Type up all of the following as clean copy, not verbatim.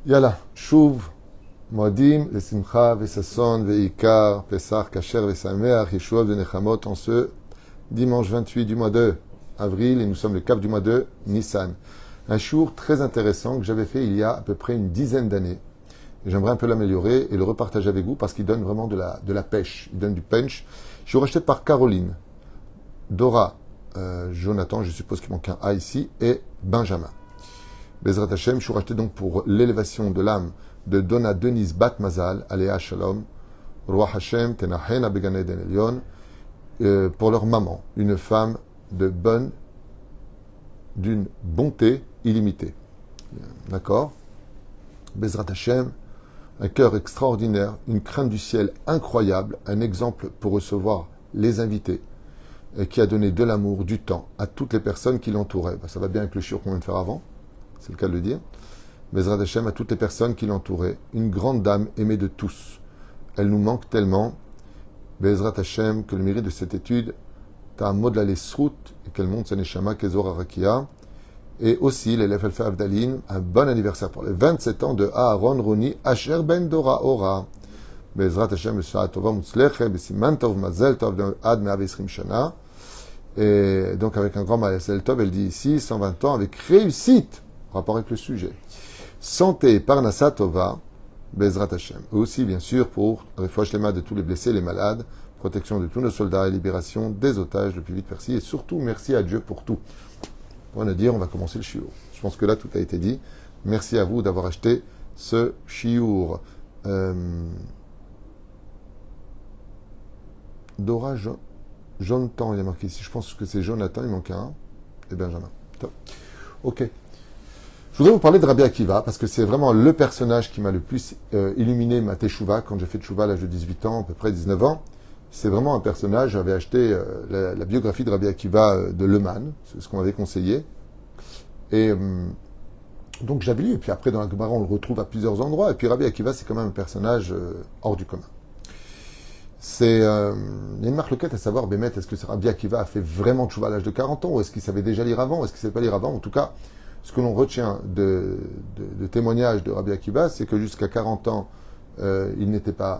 Yalla, Shuv, Moadim, Lesimcha, Vesasson, Veikar, Pesach, Kacher, Vesameach, Yeshua, Venechamot, en ce dimanche 28 du mois de avril, et nous sommes le cap du mois de Nissan. Un jour très intéressant que j'avais fait il y a à peu près une dizaine d'années. J'aimerais un peu l'améliorer et le repartager avec vous parce qu'il donne vraiment de la pêche, il donne du punch. Je suis racheté par Caroline, Dora, Jonathan, je suppose qu'il manque un A ici, et Benjamin. Bezrat Hashem, je suis racheté donc pour l'élévation de l'âme de Donna Denise Bat Mazal, Aléa Shalom, Roi Hashem, Tenahena Begane Den Elion, pour leur maman, une femme d'une bonté illimitée. D'accord? Bezrat Hashem, un cœur extraordinaire, une crainte du ciel incroyable, un exemple pour recevoir les invités, et qui a donné de l'amour, du temps à toutes les personnes qui l'entouraient. Ça va bien avec le shiur qu'on vient de faire avant, c'est le cas de le dire. Bezrat Hashem à toutes les personnes qui l'entouraient, une grande dame aimée de tous. Elle nous manque tellement, Bezrat Hashem, que le mérite de cette étude, Ta'amod la lesrout, et qu'elle monte sa neshama Kezor Arakia. Et aussi, l'élève Elfa Avdalin, un bon anniversaire pour les 27 ans de Aaron Roni Asher Ben Dora Ora. Bezrat Hashem, Shah Tova Mutzleche, Besiman Tov Mazel Tov Ad Me'avisrim Shana. Et donc, avec un grand Mazel Tov, elle dit ici, 120 ans, avec réussite, rapport avec le sujet. Santé, Parnassa Tova, Bezrat Hashem. Et aussi, bien sûr, pour Refouach Lema de tous les blessés, les malades, protection de tous nos soldats et libération des otages le plus vite merci. Et surtout, merci à Dieu pour tout. On va dire, on va commencer le shiur. Je pense que là, tout a été dit. Merci à vous d'avoir acheté ce shiur. Dora, Jonathan, il y a marqué ici. Je pense que c'est Jonathan, il manque un. Et Benjamin. Top. Ok. Je voudrais vous parler de Rabbi Akiva, parce que c'est vraiment le personnage qui m'a le plus illuminé ma teshuva, quand j'ai fait teshuva à l'âge de 18 ans, à peu près 19 ans. C'est vraiment un personnage. J'avais acheté la biographie de Rabbi Akiva de Lehman, c'est ce qu'on m'avait conseillé. Et donc j'avais lu, et puis après dans la Gemara on le retrouve à plusieurs endroits. Et puis Rabbi Akiva, c'est quand même un personnage hors du commun. Il y a une marloquette à savoir, Bémet, est-ce que Rabbi Akiva a fait vraiment teshuva à l'âge de 40 ans, ou est-ce qu'il savait déjà lire avant, ou est-ce qu'il ne savait pas lire avant? En tout cas, ce que l'on retient de témoignages de Rabbi Akiva, c'est que jusqu'à 40 ans, il n'était pas...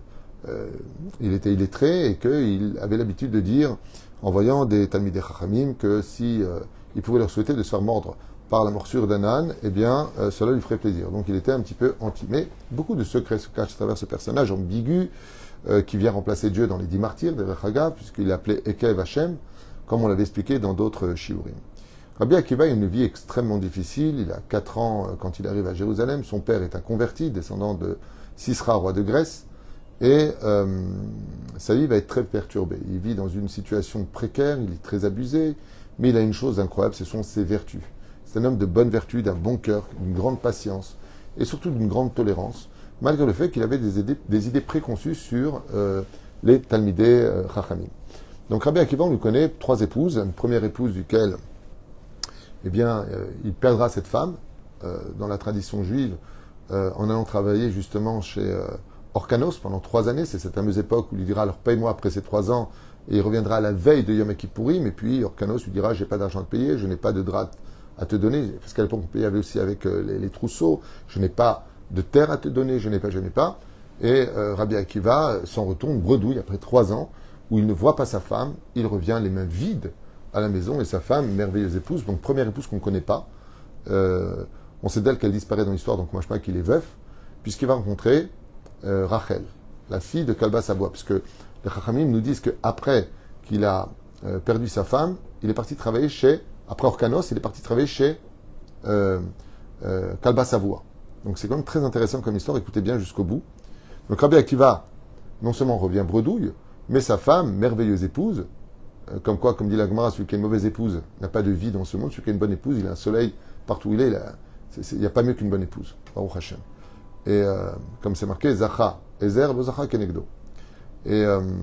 il était illettré et qu'il avait l'habitude de dire, en voyant des Talmidei Chachamim, que si il pouvait leur souhaiter de se faire mordre par la morsure d'un âne, eh bien, cela lui ferait plaisir. Donc il était un petit peu anti. Mais beaucoup de secrets se cachent à travers ce personnage ambigu qui vient remplacer Dieu dans les 10 martyrs de Rechaga, puisqu'il appelait Ekev Hashem, comme on l'avait expliqué dans d'autres shiurim. Rabbi Akiva a une vie extrêmement difficile. Il a 4 ans quand il arrive à Jérusalem. Son père est un converti, descendant de Sisra, roi de Grèce. Et sa vie va être très perturbée. Il vit dans une situation précaire, il est très abusé, mais il a une chose incroyable, ce sont ses vertus. C'est un homme de bonne vertu, d'un bon cœur, d'une grande patience, et surtout d'une grande tolérance, malgré le fait qu'il avait des idées préconçues sur les Talmidei Chachamim. Donc Rabbi Akiva, on lui connaît 3 épouses, une première épouse duquel, eh bien, il perdra cette femme, dans la tradition juive, en allant travailler justement chez... Orkanos pendant 3 années, c'est cette fameuse époque où il lui dira alors paye-moi après ces 3 ans, et il reviendra à la veille de Yom Kippourim, et puis Orkanos lui dira j'ai pas d'argent à te payer, je n'ai pas de drap à te donner, parce qu'à l'époque on payait aussi avec les trousseaux, je n'ai pas de terre à te donner, je n'ai pas, et Rabbi Akiva s'en retourne bredouille après 3 ans, où il ne voit pas sa femme, il revient les mains vides à la maison, et sa femme, merveilleuse épouse, donc première épouse qu'on ne connaît pas, on sait d'elle qu'elle disparaît dans l'histoire, donc moi je sais pas qu'il est veuf, puisqu'il va rencontrer Rachel, la fille de Kalba Saboua, puisque les Chachamim nous disent qu'après qu'il a perdu sa femme, il est parti travailler après Orkanos, il est parti travailler chez Kalba Saboua. Donc c'est quand même très intéressant comme histoire, écoutez bien jusqu'au bout. Donc Rabbi Akiva, non seulement revient bredouille, mais sa femme, merveilleuse épouse, comme quoi, comme dit la Gemara, celui qui a une mauvaise épouse n'a pas de vie dans ce monde, celui qui a une bonne épouse, il a un soleil partout où il est, il n'y a pas mieux qu'une bonne épouse. Baruch Hashem. Et comme c'est marqué, Zacha, Ezer, Zacha Kenegdo. Et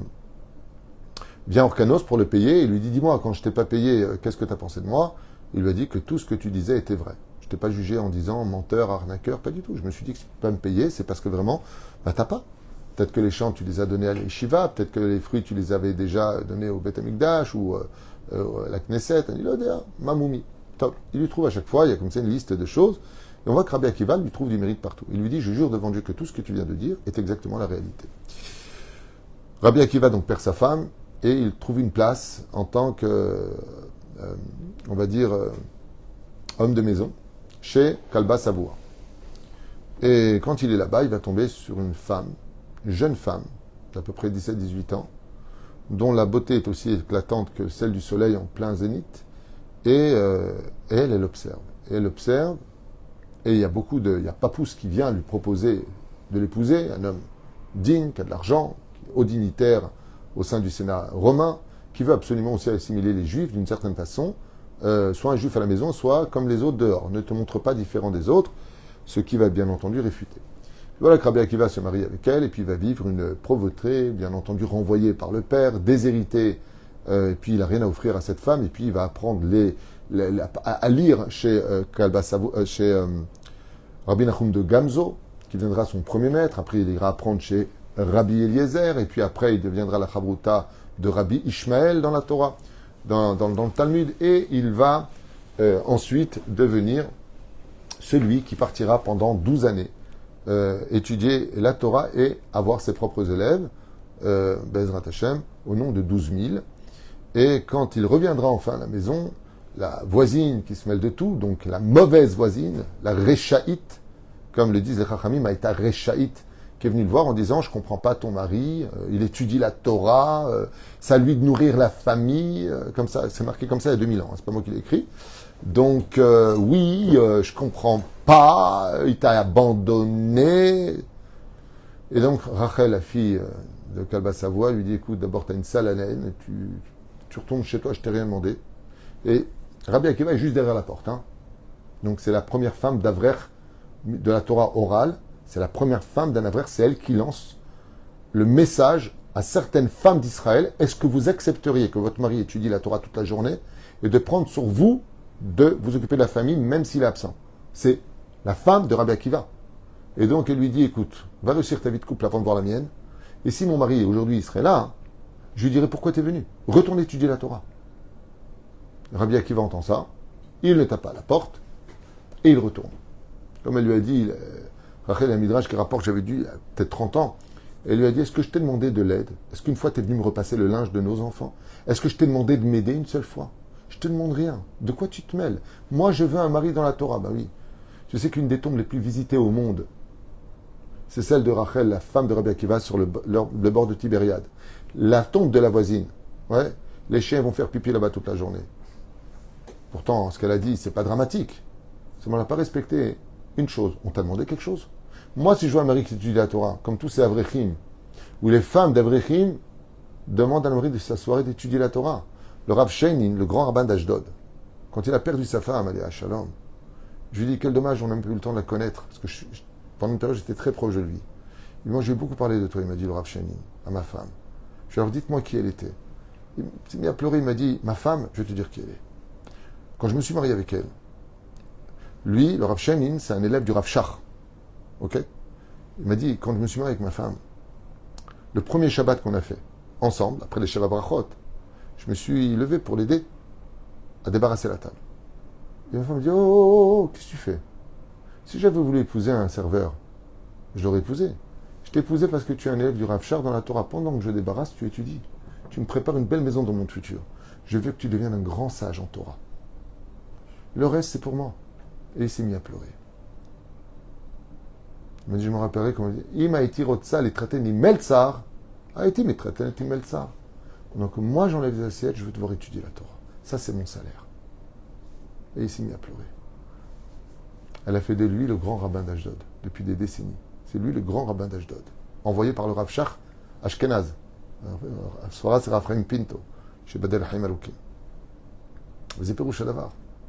vient Orkanos pour le payer, il lui dit, dis-moi, quand je t'ai pas payé, qu'est-ce que tu as pensé de moi? Il lui a dit que tout ce que tu disais était vrai. Je t'ai pas jugé en disant menteur, arnaqueur, pas du tout. Je me suis dit que si tu peux pas me payer, c'est parce que vraiment, t'as pas. Peut-être que les champs, tu les as donnés à l'Eshiva, peut-être que les fruits, tu les avais déjà donnés au Beth Amikdash ou à la Knesset. Il dit, Mamoumi. Top. Il lui trouve à chaque fois, il y a comme ça une liste de choses. Et on voit que Rabbi Akiva lui trouve du mérite partout. Il lui dit, je jure devant Dieu que tout ce que tu viens de dire est exactement la réalité. Rabbi Akiva donc perd sa femme et il trouve une place en tant que, on va dire, homme de maison chez Kalba Savoua. Et quand il est là-bas, il va tomber sur une femme, une jeune femme, d'à peu près 17-18 ans, dont la beauté est aussi éclatante que celle du soleil en plein zénith. Et elle observe. Et elle observe, et il y a Papouse qui vient lui proposer de l'épouser, un homme digne, qui a de l'argent, haut dignitaire au sein du Sénat romain, qui veut absolument aussi assimiler les Juifs d'une certaine façon, soit un Juif à la maison, soit comme les autres dehors. Ne te montre pas différent des autres, ce qui va bien entendu réfuter. Voilà que Rabbi Akiva se marie avec elle, et puis il va vivre une pauvreté, bien entendu renvoyée par le père, déshérité, et puis il n'a rien à offrir à cette femme, et puis il va apprendre à lire chez Rabbi Nachum de Gamzo, qui deviendra son premier maître. Après, il ira apprendre chez Rabbi Eliezer, et puis après, il deviendra la chavruta de Rabbi Ishmael dans la Torah, dans le Talmud, et il va ensuite devenir celui qui partira pendant 12 années étudier la Torah et avoir ses propres élèves, Bezrat Hashem, au nom de 12 000. Et quand il reviendra enfin à la maison, la voisine qui se mêle de tout, donc la mauvaise voisine, la Réchaïte, comme le disent les Chachamim, Maïta Réchaïte, qui est venue le voir en disant « Je ne comprends pas ton mari, il étudie la Torah, c'est à lui de nourrir la famille. » Comme ça, c'est marqué comme ça il y a 2000 ans, c'est pas moi qui l'ai écrit. Donc, oui, je comprends pas, il t'a abandonné. Et donc, Rachel, la fille de Kalba Savoie, lui dit, écoute, d'abord, tu as une sale haleine, tu retournes chez toi, je t'ai rien demandé. Et Rabbi Akiva est juste derrière la porte. Hein. Donc, c'est la première femme d'Avrer de la Torah orale. C'est la première femme d'un Avrer, c'est elle qui lance le message à certaines femmes d'Israël. Est-ce que vous accepteriez que votre mari étudie la Torah toute la journée et de prendre sur vous de vous occuper de la famille, même s'il est absent? C'est la femme de Rabbi Akiva. Et donc, elle lui dit, écoute, va réussir ta vie de couple avant de voir la mienne. Et si mon mari, aujourd'hui, il serait là, je lui dirais, pourquoi tu es venu? Retourne étudier la Torah. Rabbi Akiva entend ça, il le tape à la porte, et il retourne. Comme elle lui a dit, Rachel a Midrash qui rapporte, j'avais dû, il y a peut-être 30 ans, elle lui a dit, est-ce que je t'ai demandé de l'aide? Est-ce qu'une fois tu es venu me repasser le linge de nos enfants? Est-ce que je t'ai demandé de m'aider une seule fois? Je te demande rien. De quoi tu te mêles? Moi, je veux un mari dans la Torah. Ben oui. Je sais qu'une des tombes les plus visitées au monde, c'est celle de Rachel, la femme de Rabbi Akiva, sur le bord de Tibériade. La tombe de la voisine. Ouais. Les chiens vont faire pipi là-bas toute la journée. Pourtant, ce qu'elle a dit, c'est pas dramatique. C'est qu'on n'a pas respecté une chose. On t'a demandé quelque chose. Moi, si je vois un mari qui étudie la Torah, comme tous ces Avrechim, où les femmes d'Avrechim demandent à un mari de s'asseoir et d'étudier la Torah. Le Rav Sheinin, le grand rabbin d'Ashdod, quand il a perdu sa femme, elle est à Shalom, je lui dis quel dommage, on n'a même pas eu le temps de la connaître, parce que pendant une période, j'étais très proche de lui. Moi, j'ai beaucoup parlé de toi, il m'a dit le Rav Sheinin, à ma femme. Je lui ai dit, dites-moi qui elle était. Il s'est mis à pleurer, il m'a dit, ma femme, je vais te dire qui elle est. Quand je me suis marié avec elle, lui, le Rav Sheinin, c'est un élève du Rav Shach. Ok? Il m'a dit, quand je me suis marié avec ma femme, le premier Shabbat qu'on a fait, ensemble, après les Shabbat Brachot, je me suis levé pour l'aider à débarrasser la table. Et ma femme me dit, oh, qu'est-ce que tu fais? Si j'avais voulu épouser un serveur, je l'aurais épousé. Je t'ai épousé parce que tu es un élève du Rav Shach dans la Torah. Pendant que je débarrasse, tu étudies. Tu me prépares une belle maison dans mon futur. Je veux que tu deviennes un grand sage en Torah. Le reste, c'est pour moi. Et il s'est mis à pleurer. Il m'a dit, je me rappellerai comment il dit, Ima iti rotsa les traiter ni meltsar, a été mes traiter ni meltsar. Donc moi, j'enlève les assiettes, je veux devoir étudier la Torah. Ça, c'est mon salaire. Et il s'est mis à pleurer. Elle a fait de lui le grand rabbin d'Ashdod depuis des décennies. C'est lui le grand rabbin d'Ashdod, envoyé par le Rav Shach Ashkenaz. Soara, c'est Raphaël Pinto, chez Badel Haïm Aloukim. Vous êtes Pérouche Davar.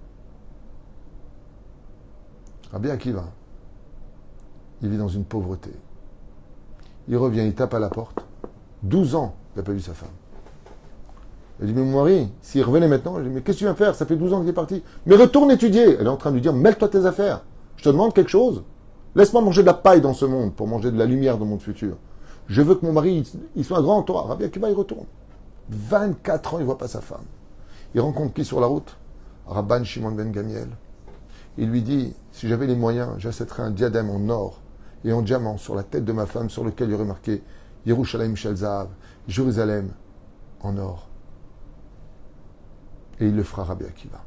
Rabbi Akiva, il vit dans une pauvreté. Il revient, il tape à la porte. 12 ans, il n'a pas vu sa femme. Il dit, mais mon mari, s'il revenait maintenant, je dis, mais qu'est-ce que tu viens faire? Ça fait 12 ans qu'il est parti. Mais retourne étudier. Elle est en train de lui dire, mêle-toi tes affaires. Je te demande quelque chose. Laisse-moi manger de la paille dans ce monde pour manger de la lumière dans mon futur. Je veux que mon mari, il soit un grand en Torah. Rabbi Akiva, il retourne. 24 ans, il ne voit pas sa femme. Il rencontre qui sur la route? Rabban Shimon ben Gamiel. Il lui dit, si j'avais les moyens, j'achèterais un diadème en or et en diamant sur la tête de ma femme, sur lequel il y aurait marqué Yerushalayim Shel Zahav, Jérusalem en or. Et il le fera Rabbi Akiva.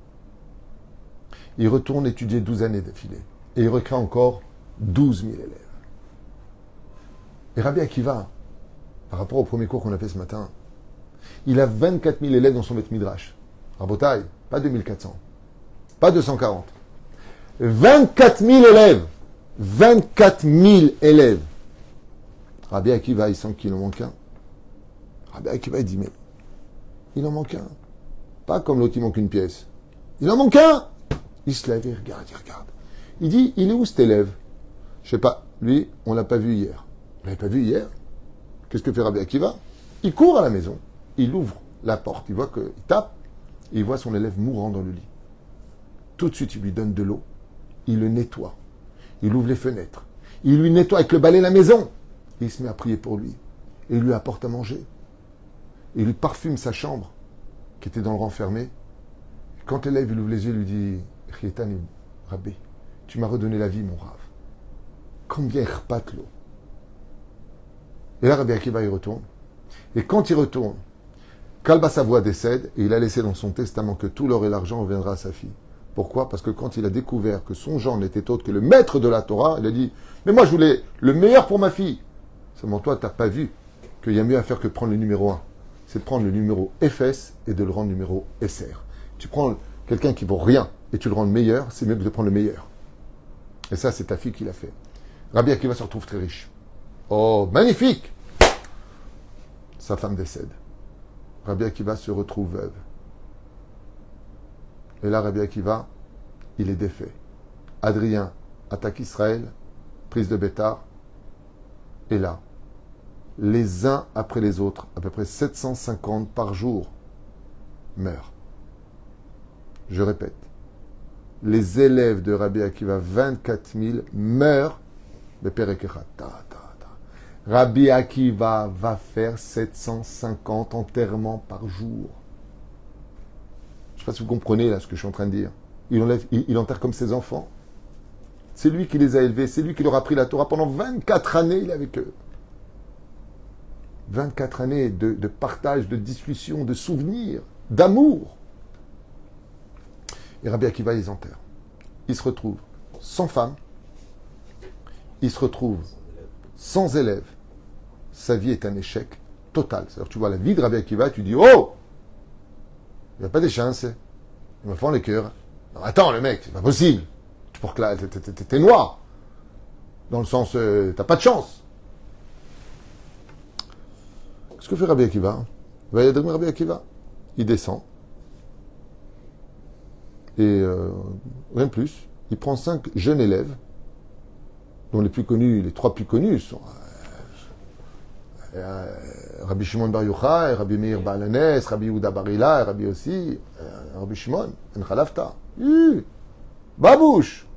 Il retourne étudier 12 années d'affilée. Et il recrée encore 12 000 élèves. Et Rabbi Akiva, par rapport au premier cours qu'on a fait ce matin, il a 24 000 élèves dans son Beth Midrash. Rabotai, pas 2400, pas 240. 24 000 élèves. 24 000 élèves. Rabbi Akiva, il sent qu'il en manque un. Rabbi Akiva, il dit, mais il en manque un. Pas comme l'autre, il manque une pièce. Il en manque un. Il se lève, il regarde. Il dit, il est où cet élève? Je sais pas. Lui, on l'a pas vu hier. Vous l'avez pas vu hier? Qu'est-ce que fait Rabbi Akiva? Il court à la maison. Il ouvre la porte. Il voit qu'il tape. Et il voit son élève mourant dans le lit. Tout de suite, il lui donne de l'eau. Il le nettoie. Il ouvre les fenêtres. Il lui nettoie avec le balai la maison. Et il se met à prier pour lui. Et il lui apporte à manger. Et il lui parfume sa chambre, qui était dans le renfermé. Et quand l'élève il ouvre les yeux, il lui dit, Chietan, Rabbi, tu m'as redonné la vie, mon rave. Combien il repate l'eau. Et là, Rabbi Akiva, il retourne. Et quand il retourne, Kalba Savoie décède et il a laissé dans son testament que tout l'or et l'argent reviendra à sa fille. Pourquoi? Parce que quand il a découvert que son genre n'était autre que le maître de la Torah, il a dit, mais moi je voulais le meilleur pour ma fille. Seulement toi, tu n'as pas vu qu'il y a mieux à faire que de prendre le numéro 1. C'est de prendre le numéro FS et de le rendre numéro SR. Tu prends quelqu'un qui vaut rien et tu le rends le meilleur, c'est mieux que de prendre le meilleur. Et ça, c'est ta fille qui l'a fait. Rabbi Akiva se retrouve très riche. Oh, magnifique! Sa femme décède. Rabbi Akiva se retrouve veuve. Et là, Rabbi Akiva, il est défait. Adrien attaque Israël, prise de Bétar. Et là, les uns après les autres, à peu près 750 par jour, meurent. Je répète, les élèves de Rabbi Akiva, 24 000, meurent. Rabbi Akiva va faire 750 enterrements par jour. Je ne sais pas si vous comprenez là ce que je suis en train de dire. Il enterre comme ses enfants. C'est lui qui les a élevés, c'est lui qui leur a appris la Torah. Pendant 24 années, il est avec eux. 24 années de partage, de discussion, de souvenirs, d'amour. Et Rabbi Akiva, il les enterre. Il se retrouve sans femme. Il se retrouve sans élève. Sa vie est un échec total. C'est-à-dire, tu vois la vie de Rabbi Akiva, tu dis, oh, il n'y a pas des chances. Il me fend les cœurs. Non, attends, le mec, c'est pas possible. Tu portes là, t'es noir. Dans le sens, t'as pas de chance. Qu'est-ce que fait Rabbi Akiva? Rabbi Akiva, il descend. Et rien de plus. Il prend 5 jeunes élèves, dont les plus connus, les 3 plus connus sont Rabbi Shimon Bar Yochai, Rabbi Meir Baal Hanes, Rabbi Yehuda Bar Hila, Rabbi aussi, Rabbi Shimon, Ben Khalafta. Babouche.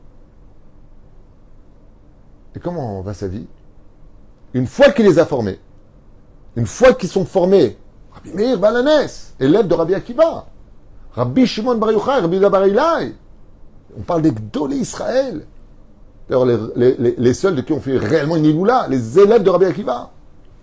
Et comment va sa vie? Une fois qu'il les a formés, une fois qu'ils sont formés, Rabbi Meir Baal Hanes, élève de Rabbi Akiva, Rabbi Shimon Bar Yochai, Rabbi Yehuda Bar Hila, on parle des Gdolé Israël. D'ailleurs, les seuls de qui on fait réellement une égoula, les élèves de Rabbi Akiva.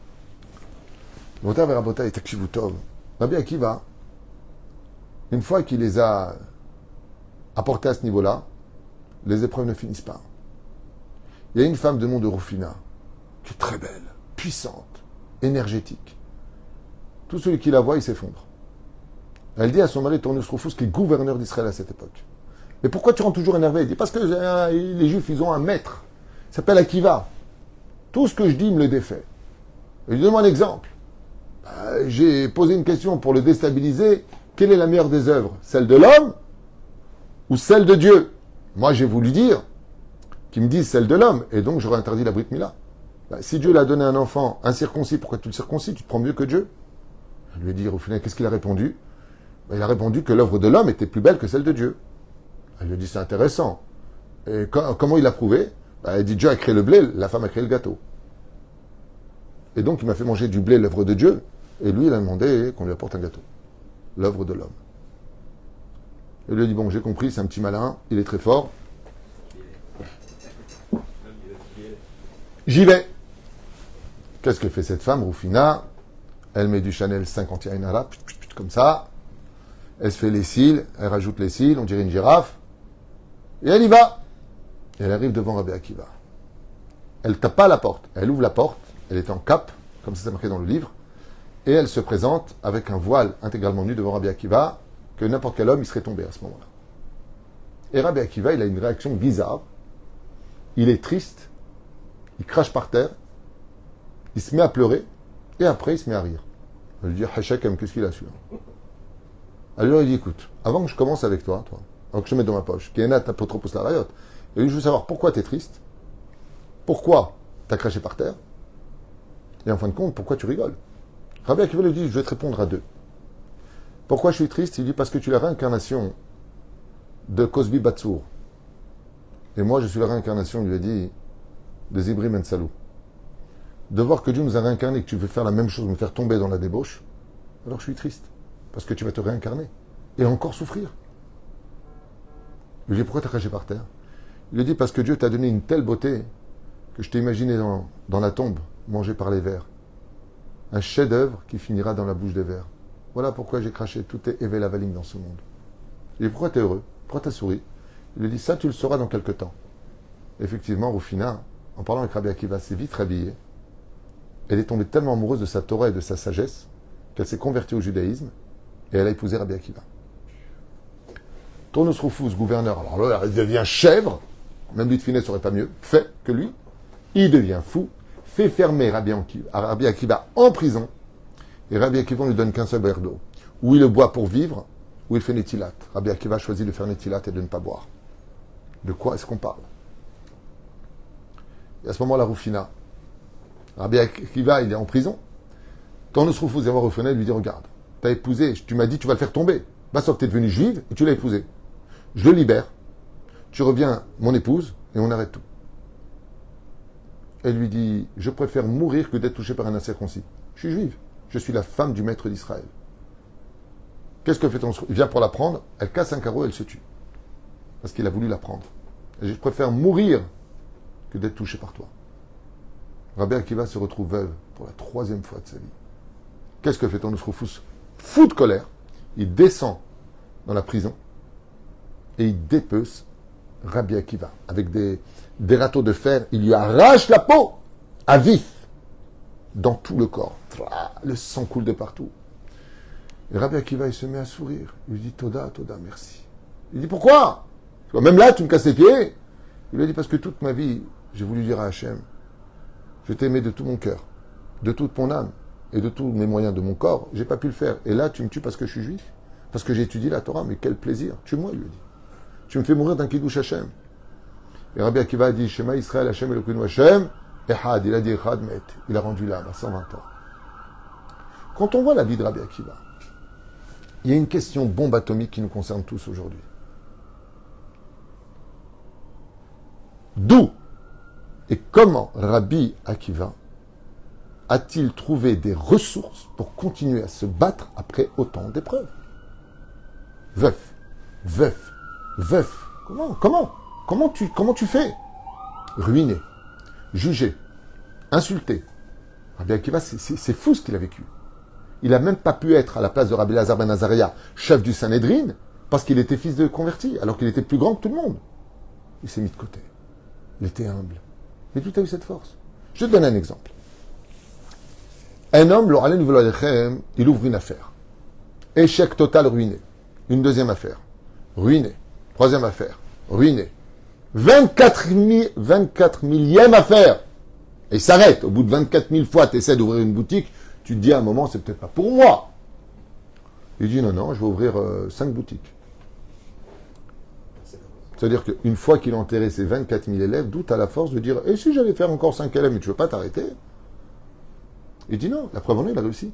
Rabbi Akiva, une fois qu'il les a apportés à ce niveau-là, les épreuves ne finissent pas. Il y a une femme de nom de Rufina, qui est très belle, puissante, énergétique. Tout celui qui la voit, il s'effondre. Elle dit à son mari Tournus Rufus, qui est gouverneur d'Israël à cette époque. Mais pourquoi tu rentres toujours énervé? Il dit, parce que les Juifs, ils ont un maître. Il s'appelle Akiva. Tout ce que je dis me le défait. Et je donne un exemple. J'ai posé une question pour le déstabiliser. Quelle est la meilleure des œuvres? Celle de l'homme ou celle de Dieu? Moi, j'ai voulu dire qu'il me dise celle de l'homme. Et donc, j'aurais interdit la Brit Mila. Si Dieu l'a donné un enfant incirconcis, pourquoi tu le circoncis? Tu te prends mieux que Dieu? Je lui ai dit, au final, qu'est-ce qu'il a répondu? Il a répondu que l'œuvre de l'homme était plus belle que celle de Dieu. Elle lui a dit, c'est intéressant. Et comment il l'a prouvé? Elle dit, Dieu a créé le blé, la femme a créé le gâteau. Et donc, il m'a fait manger du blé, l'œuvre de Dieu. Et lui, il a demandé qu'on lui apporte un gâteau. L'œuvre de l'homme. Il lui dit, bon, j'ai compris, c'est un petit malin, il est très fort. J'y vais. Qu'est-ce que fait cette femme, Rufina? Elle met du Chanel 50 Yainara, comme ça. Elle se fait les cils, elle rajoute les cils, on dirait une girafe. Et elle y va. Et elle arrive devant Rabbi Akiva. Elle tape pas à la porte, elle ouvre la porte, elle est en cape, comme ça c'est marqué dans le livre, et elle se présente avec un voile intégralement nu devant Rabbi Akiva, que n'importe quel homme, il serait tombé à ce moment-là. Et Rabbi Akiva, il a une réaction bizarre. Il est triste, il crache par terre, il se met à pleurer, et après il se met à rire. Elle lui dit, Hachem, qu'est-ce qu'il a su? Alors il dit, écoute, avant que je commence avec toi, avant que je te mette dans ma poche, qui est nat apotropos la rayot, et lui, je veux savoir pourquoi tu es triste, pourquoi tu as craché par terre, et en fin de compte, pourquoi tu rigoles? Rabbi Akiva lui dit, je vais te répondre à deux. Pourquoi je suis triste? Il dit, parce que tu es la réincarnation de Cosby Batsour. Et moi, je suis la réincarnation, il lui a dit, de Zibri Mensalou. De voir que Dieu nous a réincarné, que tu veux faire la même chose, me faire tomber dans la débauche, alors je suis triste. Parce que tu vas te réincarner. Et encore souffrir. Il lui dit, pourquoi tu as craché par terre? Il lui dit, parce que Dieu t'a donné une telle beauté que je t'ai imaginé dans la tombe, mangé par les vers. Un chef-d'œuvre qui finira dans la bouche des vers. Voilà pourquoi j'ai craché. Tout est éveil lavaling dans ce monde. Il dit, pourquoi tu es heureux? Pourquoi tu as souri? Il lui dit, ça tu le sauras dans quelque temps. Effectivement, Rufina, en parlant avec Rabbi Akiva, s'est vite rhabillée. Elle est tombée tellement amoureuse de sa Torah et de sa sagesse qu'elle s'est convertie au judaïsme et elle a épousé Rabbi Akiva. Tournus Rufus, gouverneur, alors là, il devient chèvre, même lui de Finet serait pas mieux, fait que lui, il devient fou, fait fermer Rabbi Akiva en prison, et Rabbi Akiva ne lui donne qu'un seul verre d'eau, où il le boit pour vivre, où il fait Netilat. Rabbi Akiva choisit de faire Netilat et de ne pas boire. De quoi est-ce qu'on parle? Et à ce moment-là, Rufina, Rabbi Akiva, il est en prison. Tournus Rufus vient voir Rufina et lui dit, regarde, t'as épousé, tu m'as dit tu vas le faire tomber. Bah, sauf que t'es devenue juive et tu l'as épousé. Je le libère, tu reviens mon épouse et on arrête tout. Elle lui dit, je préfère mourir que d'être touché par un incirconcis. Je suis juive, je suis la femme du maître d'Israël. Qu'est-ce que fait ton... Il vient pour la prendre, elle casse un carreau et elle se tue. Parce qu'il a voulu la prendre. Et je préfère mourir que d'être touché par toi. Rabbi Akiva se retrouve veuve pour la 3e fois de sa vie. Qu'est-ce que fait Tournus Rufus? Fou de colère, il descend dans la prison et il dépece Rabbi Akiva avec des râteaux de fer. Il lui arrache la peau à vif dans tout le corps. Le sang coule de partout. Et Rabbi Akiva, il se met à sourire. Il lui dit, Toda, Toda, merci. Il dit, pourquoi? Même là, tu me casses les pieds. Il lui dit, parce que toute ma vie, j'ai voulu dire à Hachem, je t'aimais de tout mon cœur, de toute mon âme et de tous mes moyens de mon corps. J'ai pas pu le faire. Et là, tu me tues parce que je suis juif, parce que j'ai étudié la Torah. Mais quel plaisir. Tue-moi, il lui dit. Tu me fais mourir d'un kiddush Hachem. Et Rabbi Akiva a dit, Shema Israël, Hachem Elokeinu Hachem, Ehad. Il a dit Ehad Met. Il a rendu l'âme à 120 ans. Quand on voit la vie de Rabbi Akiva, il y a une question bombe atomique qui nous concerne tous aujourd'hui. D'où et comment Rabbi Akiva a-t-il trouvé des ressources pour continuer à se battre après autant d'épreuves? Veuf. Comment tu fais? Ruiné, jugé, insulté. Rabbi Akiva, c'est fou ce qu'il a vécu. Il n'a même pas pu être à la place de Rabbi Lazar ben Azaria, chef du Sanhédrin, parce qu'il était fils de converti, alors qu'il était plus grand que tout le monde. Il s'est mis de côté. Il était humble. Mais tout a eu cette force. Je te donne un exemple. Un homme, il ouvre une affaire. Échec total, ruiné. Une deuxième affaire. Ruiné. Troisième affaire. Ruiné. 24 millième affaire. Et il s'arrête. Au bout de 24 000 fois, tu essaies d'ouvrir une boutique, tu te dis à un moment, c'est peut-être pas pour moi. Il dit non, je vais ouvrir 5 boutiques. C'est-à-dire qu'une fois qu'il a enterré ses 24 000 élèves, d'où tu as la force de dire, et si j'allais faire encore 5 élèves, mais tu ne veux pas t'arrêter? Il dit non, la preuve en est, il a réussi.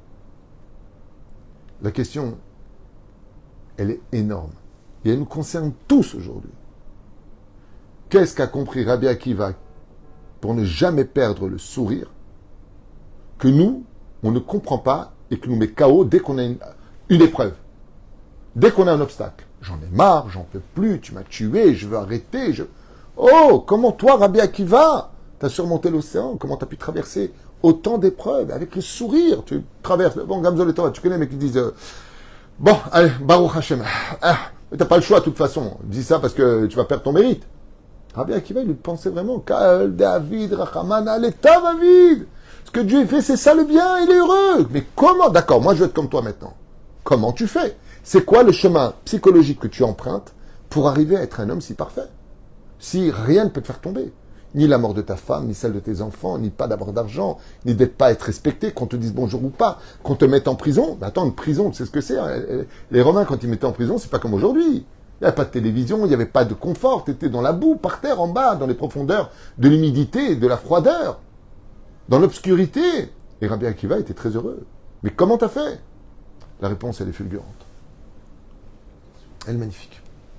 La question, elle est énorme. Et elle nous concerne tous aujourd'hui. Qu'est-ce qu'a compris Rabbi Akiva pour ne jamais perdre le sourire que nous, on ne comprend pas et que nous met KO dès qu'on a une épreuve, dès qu'on a un obstacle? j'en ai marre, j'en peux plus, tu m'as tué, je veux arrêter. Oh, comment toi, Rabbi Akiva, t'as surmonté l'océan, comment t'as pu traverser autant d'épreuves, avec le sourire, tu traverses. Bon, Gamzol et toi, tu connais les mecs qui disent, bon, allez, Baruch Hashem, t'as pas le choix de toute façon, dis ça parce que tu vas perdre ton mérite. Rabbi Akiva, il pensait vraiment, Kal, David, Rachaman, Aleta, David. Ce que Dieu fait, c'est ça le bien, il est heureux. Mais comment? D'accord, moi je veux être comme toi maintenant. Comment tu fais? C'est quoi le chemin psychologique que tu empruntes pour arriver à être un homme si parfait? Si rien ne peut te faire tomber. Ni la mort de ta femme, ni celle de tes enfants, ni pas d'avoir d'argent, ni d'être pas être respecté, qu'on te dise bonjour ou pas, qu'on te mette en prison. Mais attends, une prison, tu sais ce que c'est, hein. Les Romains, quand ils mettaient en prison, c'est pas comme aujourd'hui. Il n'y avait pas de télévision, il n'y avait pas de confort, tu étais dans la boue, par terre, en bas, dans les profondeurs de l'humidité, de la froideur, dans l'obscurité. Et Rabbi Akiva était très heureux. Mais comment t'as fait? La réponse, elle est fulgurante. Elle est magnifique.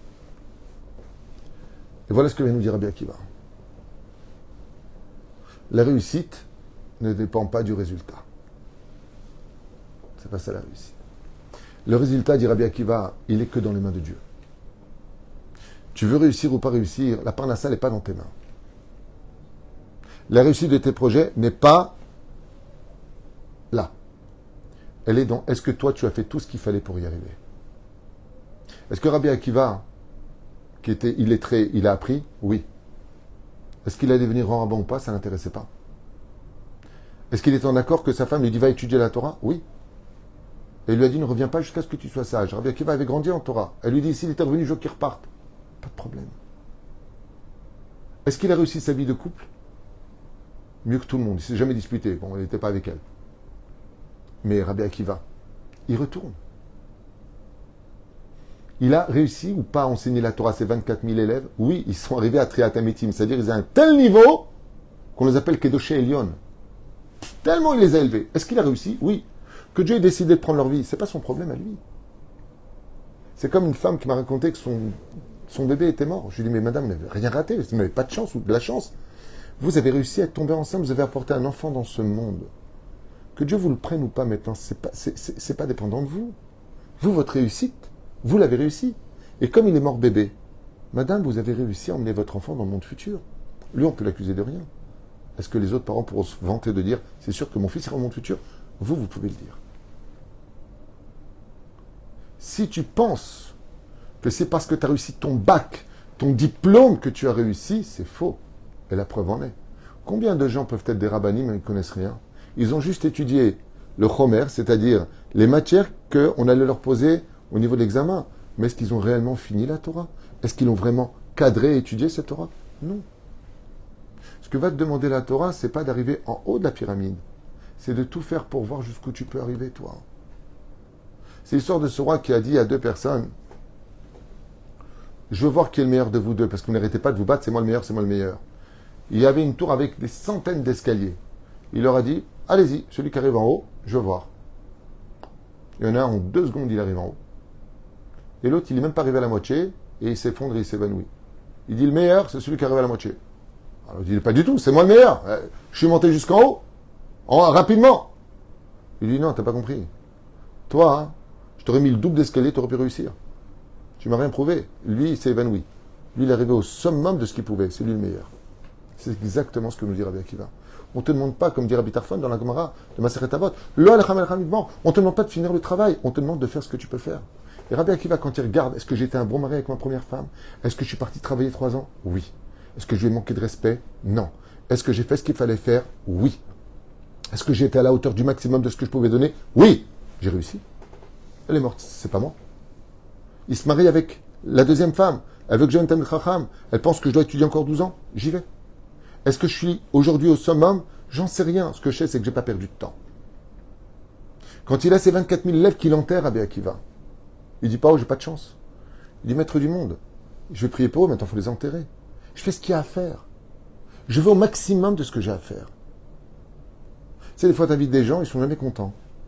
Et voilà ce que vient nous dire Rabbi Akiva. La réussite ne dépend pas du résultat. C'est pas ça la réussite. Le résultat, dit Rabbi Akiva, il est que dans les mains de Dieu. Tu veux réussir ou pas réussir, la parnassa n'est pas dans tes mains. La réussite de tes projets n'est pas là. Elle est dans, est-ce que toi tu as fait tout ce qu'il fallait pour y arriver? Est-ce que Rabbi Akiva, qui était illettré, il a appris? Oui. Est-ce qu'il allait devenir grand rabbin ou pas? Ça ne l'intéressait pas. Est-ce qu'il était en accord que sa femme lui dit va étudier la Torah? Oui. Et il lui a dit ne reviens pas jusqu'à ce que tu sois sage. Rabbi Akiva avait grandi en Torah. Elle lui dit s'il était revenu, je veux qu'il reparte. Pas de problème. Est-ce qu'il a réussi sa vie de couple? Mieux que tout le monde. Il ne s'est jamais disputé. Bon, il n'était pas avec elle. Mais Rabbi Akiva, il retourne. Il a réussi ou pas à enseigner la Torah à ses 24 000 élèves? Oui, ils sont arrivés à Triat Amitim. C'est-à-dire qu'ils ont un tel niveau qu'on les appelle Kedoshé Elion. Tellement il les a élevés. Est-ce qu'il a réussi? Oui. Que Dieu ait décidé de prendre leur vie, c'est pas son problème à lui. C'est comme une femme qui m'a raconté que son bébé était mort. Je lui ai dit, mais madame, vous n'avez rien raté, vous n'avez pas de chance ou de la chance. Vous avez réussi à tomber enceinte, vous avez apporté un enfant dans ce monde. Que Dieu vous le prenne ou pas maintenant, c'est pas dépendant de vous. Vous, votre réussite, vous l'avez réussi. Et comme il est mort bébé, madame, vous avez réussi à emmener votre enfant dans le monde futur. Lui, on peut l'accuser de rien. Est-ce que les autres parents pourront se vanter de dire, c'est sûr que mon fils ira dans le monde futur? Vous, vous pouvez le dire. Si tu penses que c'est parce que tu as réussi ton bac, ton diplôme que tu as réussi, c'est faux. Et la preuve en est. Combien de gens peuvent être des rabbinim mais ils ne connaissent rien? Ils ont juste étudié le chomer, c'est-à-dire les matières qu'on allait leur poser au niveau de l'examen. Mais est-ce qu'ils ont réellement fini la Torah? Est-ce qu'ils ont vraiment cadré et étudié cette Torah? Non. Ce que va te demander la Torah, c'est pas d'arriver en haut de la pyramide. C'est de tout faire pour voir jusqu'où tu peux arriver, toi. C'est l'histoire de ce roi qui a dit à deux personnes, je veux voir qui est le meilleur de vous deux, parce que vous n'arrêtez pas de vous battre, c'est moi le meilleur, c'est moi le meilleur. Il y avait une tour avec des centaines d'escaliers. Il leur a dit, allez-y, celui qui arrive en haut, je veux voir. Il y en a un, en 2 secondes, il arrive en haut. Et l'autre, il n'est même pas arrivé à la moitié, et il s'effondre et il s'évanouit. Il dit, le meilleur, c'est celui qui arrive à la moitié. Alors il dit, pas du tout, c'est moi le meilleur. Je suis monté jusqu'en haut, rapidement. Il dit, non, t'as pas compris. Toi, hein, je t'aurais mis le double d'escalier, tu aurais pu réussir. Tu m'as rien prouvé. Lui, il s'est évanoui. Lui, il est arrivé au summum de ce qu'il pouvait. C'est lui le meilleur. C'est exactement ce que nous dit Rabbi Akiva. On ne te demande pas, comme dit Rabbi Tarfon dans la Gemara de Maseret Avot, on ne te demande pas de finir le travail, on te demande de faire ce que tu peux faire. Et Rabbi Akiva, quand il regarde, est-ce que j'étais un bon mari avec ma première femme? Est-ce que je suis parti travailler 3 ans? Oui. Est-ce que je lui ai manqué de respect? Non. Est-ce que j'ai fait ce qu'il fallait faire? Oui. Est-ce que j'ai été à la hauteur du maximum de ce que je pouvais donner? Oui. J'ai réussi. Elle est morte, c'est pas moi. Il se marie avec la deuxième femme. Elle veut que j'aime Talmid Chacham. Elle pense que je dois étudier encore 12 ans. J'y vais. Est-ce que je suis aujourd'hui au summum? J'en sais rien. Ce que je sais, c'est que j'ai pas perdu de temps. Quand il a ses 24 000 élèves qu'il enterre à Béakiva, il dit pas, oh, j'ai pas de chance. Il dit, maître du monde, je vais prier pour eux, maintenant il faut les enterrer. Je fais ce qu'il y a à faire. Je vais au maximum de ce que j'ai à faire. Tu sais, des fois, tu invites des gens, ils sont jamais contents.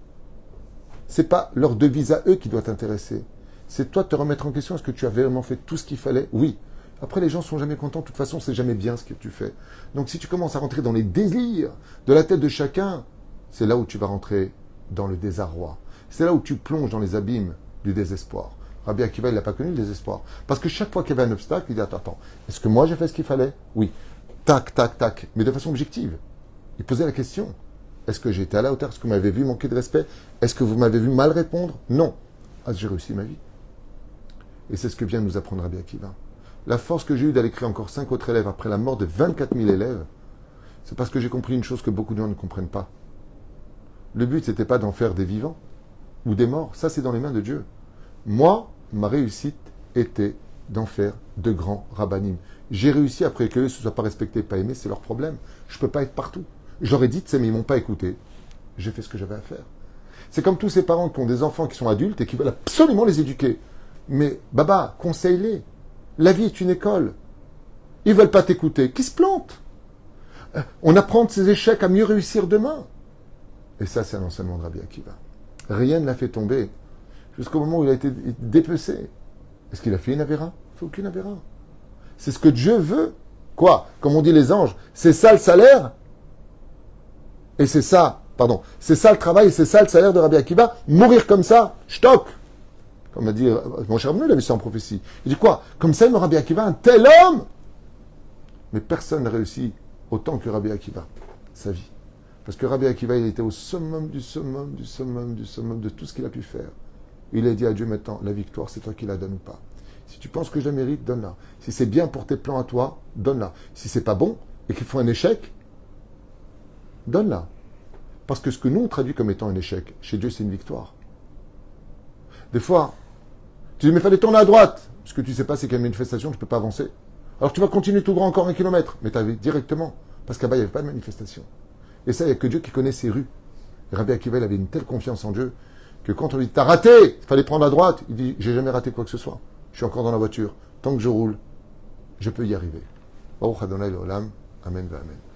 C'est pas leur devise à eux qui doit t'intéresser. C'est toi de te remettre en question. Est-ce que tu as vraiment fait tout ce qu'il fallait? Oui. Après, les gens sont jamais contents. De toute façon, c'est jamais bien ce que tu fais. Donc, si tu commences à rentrer dans les délires de la tête de chacun, c'est là où tu vas rentrer dans le désarroi. C'est là où tu plonges dans les abîmes du désespoir. Rabbi Akiva, il n'a pas connu le désespoir. Parce que chaque fois qu'il y avait un obstacle, il dit, attends, est-ce que moi j'ai fait ce qu'il fallait? Oui. Tac, tac, tac. Mais de façon objective. Il posait la question. Est-ce que j'ai été à la hauteur? Est-ce que vous m'avez vu manquer de respect? Est-ce que vous m'avez vu mal répondre? Non. Ah, j'ai réussi ma vie. Et c'est ce que vient de nous apprendre Rabbi Akiva. La force que j'ai eue d'aller créer encore 5 autres élèves après la mort de 24 000 élèves, c'est parce que j'ai compris une chose que beaucoup de gens ne comprennent pas. Le but, c'était pas d'en faire des vivants ou des morts. Ça, c'est dans les mains de Dieu. Moi, ma réussite était d'en faire de grands rabbinim. J'ai réussi après qu'eux ne se soient pas respectés, pas aimés, c'est leur problème. Je ne peux pas être partout. J'aurais dit, mais ils ne m'ont pas écouté. J'ai fait ce que j'avais à faire. C'est comme tous ces parents qui ont des enfants qui sont adultes et qui veulent absolument les éduquer. Mais, Baba, conseille-les. La vie est une école. Ils ne veulent pas t'écouter. Qui se plantent? On apprend de ses échecs à mieux réussir demain. Et ça, c'est un enseignement de Rabbi Akiva. Rien ne l'a fait tomber jusqu'au moment où il a été dépecé. Est-ce qu'il a fait une avéra? Il ne fait aucune avéra. C'est ce que Dieu veut. Quoi? Comme on dit les anges, c'est ça le salaire? Et c'est ça, c'est ça le travail, c'est ça le salaire de Rabbi Akiva? Mourir comme ça, shtok! Comme a dit mon cher Menu, il a vu ça en prophétie. Il dit quoi? Comme ça, il Rabbi Akiva, un tel homme! Mais personne n'a réussi autant que Rabbi Akiva, sa vie. Parce que Rabbi Akiva, il était au summum du summum du summum du summum de tout ce qu'il a pu faire. Il a dit à Dieu maintenant, la victoire, c'est toi qui la donnes ou pas. Si tu penses que je la mérite, donne-la. Si c'est bien pour tes plans à toi, donne-la. Si c'est pas bon et qu'il faut un échec, donne-la. Parce que ce que nous, on traduit comme étant un échec, chez Dieu, c'est une victoire. Des fois, tu dis, mais il fallait tourner à droite. Ce que tu ne sais pas, c'est qu'il y a une manifestation, tu ne peux pas avancer. Alors tu vas continuer tout droit encore 1 kilomètre. Mais tu avais directement. Parce qu'à bas, il n'y avait pas de manifestation. Et ça, il n'y a que Dieu qui connaît ses rues. Et Rabbi Akiva, il avait une telle confiance en Dieu que quand on lui dit, t'as raté, il fallait prendre à droite, il dit, j'ai jamais raté quoi que ce soit. Je suis encore dans la voiture. Tant que je roule, je peux y arriver. Baruch Adonai l'Olam. Amen, amen.